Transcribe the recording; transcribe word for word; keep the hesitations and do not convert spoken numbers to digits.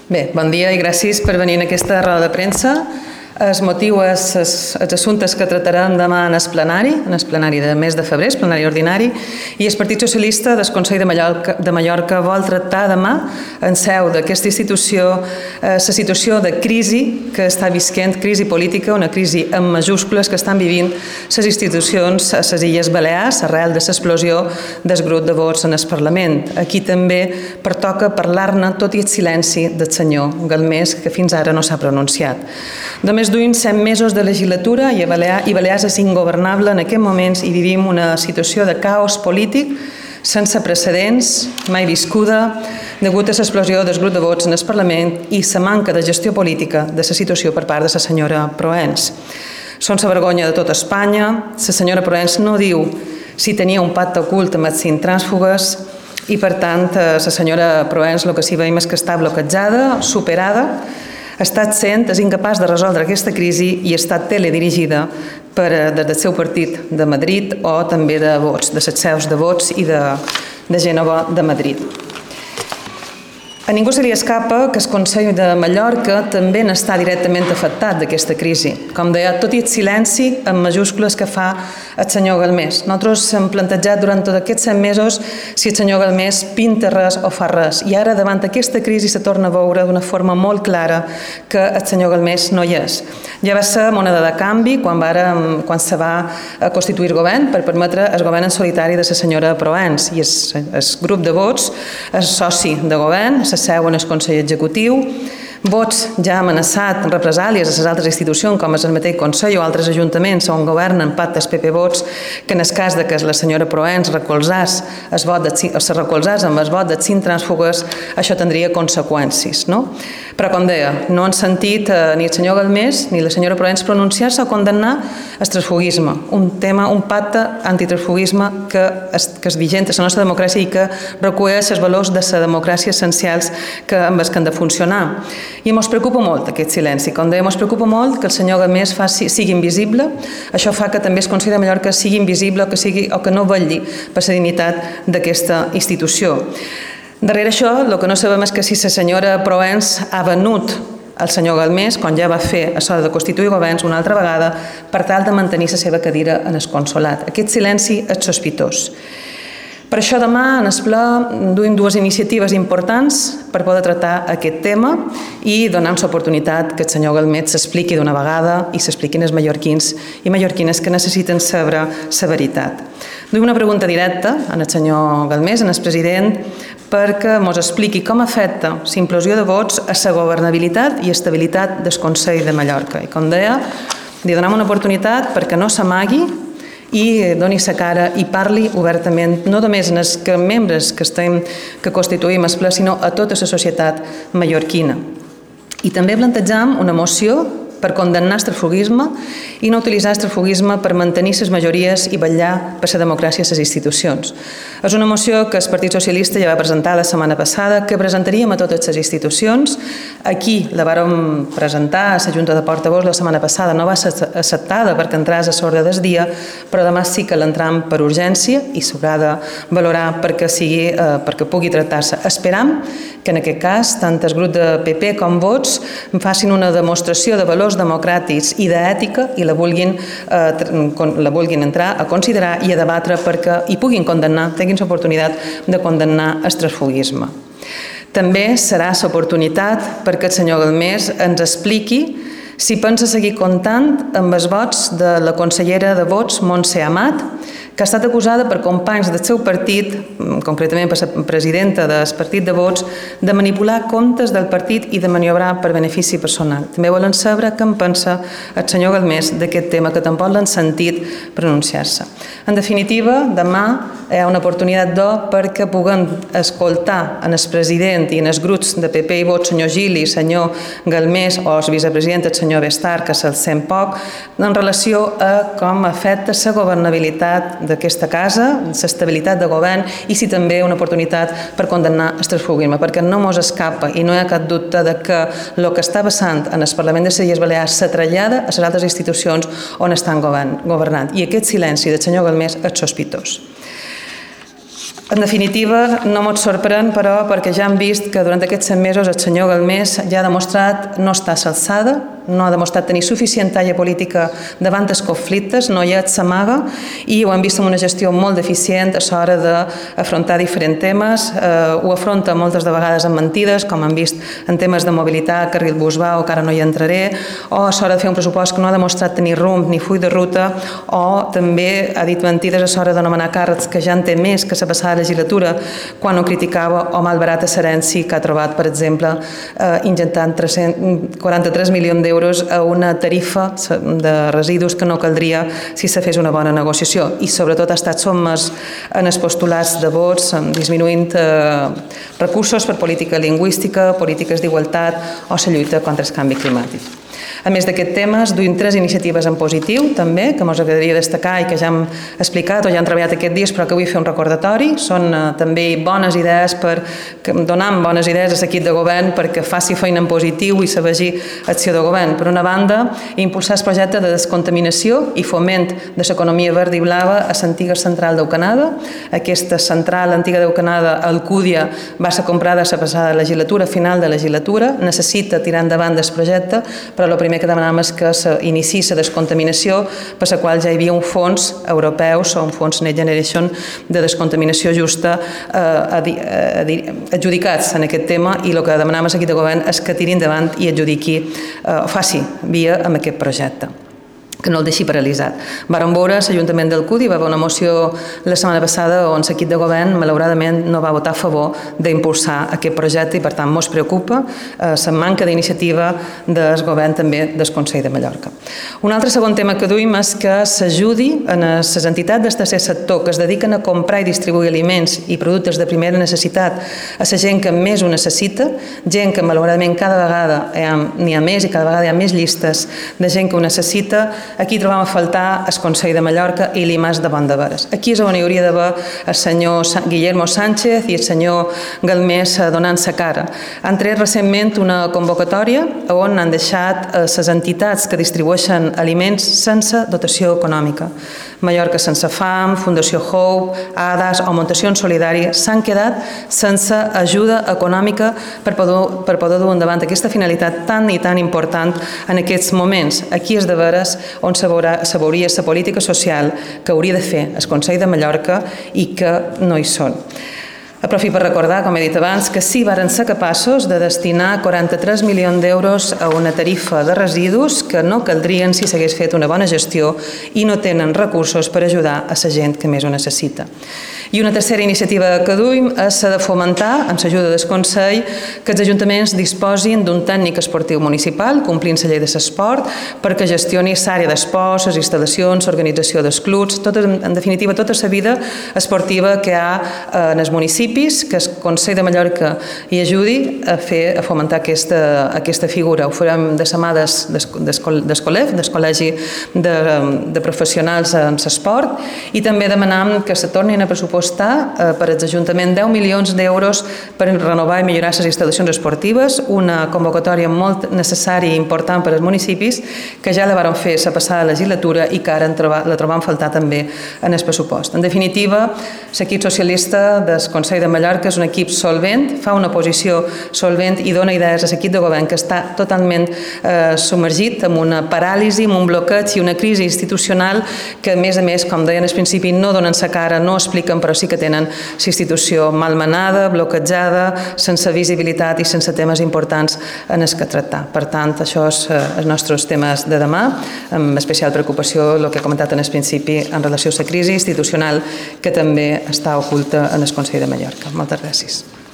Bé, bon dia i gràcies per venir a aquesta roda de premsa. El motiu és els, els assumptes que tratarem demà en el plenari, en el plenari de mes de febrer, el plenari ordinari, i el Partit Socialista del Consell de Mallorca, de Mallorca vol tractar demà en seu d'aquesta institució eh, la situació de crisi que està visquent, crisi política, una crisi en majúscules que estan vivint les institucions a les Illes Balears arrel de l'explosió del grup de vots en el Parlament. Aquí també pertoca parlar-ne tot i el silenci del senyor Galmés, que fins ara no s'ha pronunciat. Només duim set mesos de legislatura i Balears és ingovernable en aquests moments i vivim una situació de caos polític sense precedents, mai viscuda, degut a l'explosió del grup de vots en el Parlament i la manca de gestió política de la situació per part de la senyora Proens. Són la vergonya de tota Espanya. La senyora Proens no diu si tenia un pacte ocult amb els cinc trànsfugues i, per tant, la senyora Proens el que sí veiem és que està bloquejada, superada, ha estat sent, és incapaç de resoldre aquesta crisi i ha estat teledirigida per, des del seu partit de Madrid o també de vots, de les seus de vots i de, de Gènova de Madrid. A ningú se li escapa que el Consell de Mallorca també n'està directament afectat d'aquesta crisi. Com deia, tot i el silenci en majúscules que fa el senyor Galmés. Nosaltres hem plantejat durant tots aquests set mesos si el senyor Galmés pinta res o fa res. I ara, davant aquesta crisi, se torna a veure d'una forma molt clara que el senyor Galmés no hi és. Ja va ser moneda de canvi quan, va, quan se va constituir govern per permetre el govern en solitari de la senyora Proens. I el, el grup de vots, el soci de govern, seu en el Consell Executiu, vots ja ha amenaçat represàlies a les altres institucions, com és el mateix Consell o altres ajuntaments on governen pactes P P Vots, que en el cas de que la senyora Proens recolzés el vot de, o se recolzés amb el vot de cinc trànsfugues, això tindria conseqüències. No? Però, com deia, no han sentit eh, ni el senyor Galmés ni la senyora Proens pronunciar-se o condemnar el transfuguisme, un tema, un pacte antitransfuguisme que és, que és vigent a la nostra democràcia i que recull els valors de la democràcia essencials que, amb els que han de funcionar. I ens preocupa molt aquest silenci. Com deia, ens preocupa molt que el senyor Galmés faci, sigui invisible. Això fa que també el Consell de Mallorca sigui invisible o que, sigui, o que no vetlli per la dignitat d'aquesta institució. Darrere això, el que no sabem és que si la senyora Proens ha venut el senyor Galmés, quan ja va fer això de constituir governs una altra vegada, per tal de mantenir la seva cadira en el consolat. Aquest silenci és sospitós. Per això demà en el ple duim dues iniciatives importants per poder tractar aquest tema i donar l'oportunitat que el senyor Galmés s'expliqui d'una vegada i s'expliquin els mallorquins i mallorquines que necessiten saber la veritat. Duim una pregunta directa al senyor Galmés, al president, perquè ens expliqui com afecta la implosió de vots a la governabilitat i estabilitat del Consell de Mallorca. I com deia, li donem una oportunitat perquè no s'amagui i doni la cara i parli obertament, no només als membres que, estem, que constituïm el ple, sinó a tota la societat mallorquina. I també plantejam una moció per condemnar el transfuguisme i no utilitzar el transfuguisme per mantenir les majories i vetllar per la democràcia a les institucions. És una moció que el Partit Socialista ja va presentar la setmana passada, que presentaríem a totes les institucions. Aquí la vàrem presentar a la Junta de Portavots la setmana passada, no va ser acceptada perquè entràs a l'ordre del dia, però demà sí que l'entram per urgència i s'haurà de valorar perquè, sigui, eh, perquè pugui tractar-se. Esperam que en aquest cas tant el grup de P P com Vots facin una demostració de valors democràtics i d'ètica i la vulguin, eh, la vulguin entrar a considerar i a debatre perquè hi puguin condemnar, tinguin l'oportunitat de condemnar el transfuguisme. També serà l'oportunitat perquè el senyor Galmés ens expliqui si pensa seguir comptant amb els vots de la consellera de Vots, Montse Amat, que ha estat acusada per companys del seu partit, concretament per la presidenta del partit de Vots, de manipular comptes del partit i de maniobrar per benefici personal. També volen saber què en pensa el senyor Galmés d'aquest tema, que tampoc l'han sentit pronunciar-se. En definitiva, demà hi ha una oportunitat d'or perquè puguem escoltar en el president i en els grups de P P i Vots, senyor Gili, senyor Galmés o el vicepresident, el senyor Bestar, que se'l sent poc, en relació a com afecta la governabilitat d'aquesta casa, l'estabilitat de govern i si també una oportunitat per condemnar el transfuguisme, perquè no mos escapa i no hi ha cap dubte de que el que està passant en el Parlament de les Illes Balears se trasllada a les altres institucions on estan governant. I aquest silenci del senyor Galmés és sospitós. En definitiva, no mos sorprèn, però, perquè ja hem vist que durant aquests set mesos el senyor Galmés ja ha demostrat no estar a l'alçada, no ha demostrat tenir suficient talla política davant dels conflictes, no hi ha s'amaga, i ho hem vist amb una gestió molt deficient a l'hora d'afrontar diferents temes. Eh, ho afronta moltes de vegades amb mentides, com hem vist en temes de mobilitat, carril Busbau, que ara no hi entraré, o a l'hora de fer un pressupost que no ha demostrat tenir rumb ni full de ruta, o també ha dit mentides a l'hora de nomenar càrrecs que ja en té més que la passada legislatura, quan ho criticava, o malbarata l'herència que ha trobat, per exemple, eh, injectant quaranta-tres milions d'euros a una tarifa de residus que no caldria si se fes una bona negociació, i sobretot ha estat sotmès en els postulats de vots, disminuint eh, recursos per política lingüística, polítiques d'igualtat o la lluita contra el canvi climàtic. A més d'aquest tema, es duim tres iniciatives en positiu, també, que ens agradaria destacar i que ja hem explicat o ja hem treballat aquests dies, però que vull fer un recordatori. Són eh, també bones idees per donar bones idees a l'equip de govern perquè faci feina en positiu i s'avegi acció de govern. Per una banda, impulsar el projecte de descontaminació i foment de l'economia verda i blava a l'antiga central d'Eucanada. Aquesta central antiga d'Eucanada, Alcúdia, va ser comprada a la passada legislatura, final de legislatura, necessita tirar endavant el projecte, però el primer que demanàvem és que s'iniciï la descontaminació, per la qual ja hi havia un fons europeu, o un fons Next Generation de descontaminació justa adjudicats en aquest tema, i el que demanàvem aquí de govern és que tiri endavant i adjudiqui, faci via amb aquest projecte, que no el deixi paralitzat. Vàrem veure, l'Ajuntament d'Alcúdia va haver una moció la setmana passada on l'equip de govern, malauradament, no va votar a favor d'impulsar aquest projecte i, per tant, ens preocupa la manca d'iniciativa del govern també del Consell de Mallorca. Un altre segon tema que duim és que s'ajudi a les entitats del tercer sector que es dediquen a comprar i distribuir aliments i productes de primera necessitat a la gent que més ho necessita, gent que, malauradament, cada vegada n'hi ha més i cada vegada hi ha més llistes de gent que ho necessita. Aquí trobam a faltar el Consell de Mallorca i l'I M A S de Bondaveres. Aquí és on hi hauria d'haver el senyor Guillermo Sánchez i el senyor Galmés donant-se cara. Han tret recentment una convocatòria on han deixat les entitats que distribueixen aliments sense dotació econòmica. Mallorca Sense Fam, Fundació Hope, A D A S o Montacions Solidàries s'han quedat sense ajuda econòmica per poder, per poder dur endavant aquesta finalitat tan i tan important en aquests moments. Aquí és de veres on se veuria la política social que hauria de fer el Consell de Mallorca i que no hi són. Aprofito per recordar, com he dit abans, que sí varen ser capaços de destinar quaranta-tres milions d'euros a una tarifa de residus que no caldrien si s'hagués fet una bona gestió i no tenen recursos per ajudar a la gent que més ho necessita. I una tercera iniciativa que duim és la de fomentar, amb l'ajuda del Consell, que els ajuntaments disposin d'un tècnic esportiu municipal, complint la llei de l'esport, perquè gestioni l'àrea d'esports, les instal·lacions, l'organització dels clubs, tot, en definitiva, tota la vida esportiva que hi ha en els municipis, que el Consell de Mallorca hi ajudi a fer a fomentar aquesta, aquesta figura. Ho farem de la mà del, del COLEF, del Col·legi de, de Professionals en l'Esport, i també demanam que se tornin a pressupostar per als ajuntaments deu milions d'euros per renovar i millorar les instal·lacions esportives, una convocatòria molt necessària i important per als municipis que ja la varen fer la passada legislatura i que ara la trobam faltar també en el pressupost. En definitiva, l'equip socialista del Consell de Mallorca és un equip solvent, fa una posició solvent i dona idees a l'equip de govern que està totalment eh, submergit en una paràlisi, en un bloqueig i una crisi institucional que, a més a més, com deien al principi, no donen la cara, no expliquen, però sí que tenen la institució malmenada, bloquejada, sense visibilitat i sense temes importants en els que tractar. Per tant, això és els nostres temes de demà, amb especial preocupació el que he comentat en el principi en relació a la crisi institucional que també està oculta en el Consell de Mallorca. Moltes gràcies.